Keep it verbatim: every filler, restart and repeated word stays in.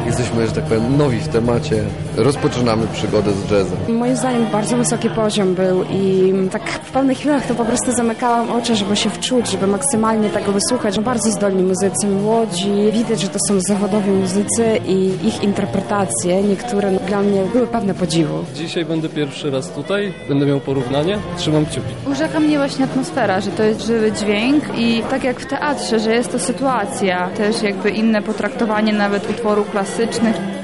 jesteśmy, że tak powiem, nowi w temacie. Rozpoczynamy przygodę z jazzem. Moim zdaniem bardzo wysoki poziom był i tak w pewnych chwilach to po prostu zamykałam oczy, żeby się wczuć, żeby maksymalnie tego wysłuchać. No, bardzo zdolni muzycy, młodzi. Widać, że to są zawodowi muzycy i ich interpretacje, niektóre dla mnie były pewne podziwu. Dzisiaj będę pierwszy raz tutaj, będę miał porównanie, trzymam kciuki. Urzeka mnie właśnie atmosfera, że to jest żywy dźwięk i tak jak w teatrze, że jest to sytuacja, też jakby inne potraktowanie nawet utworów klasycznych.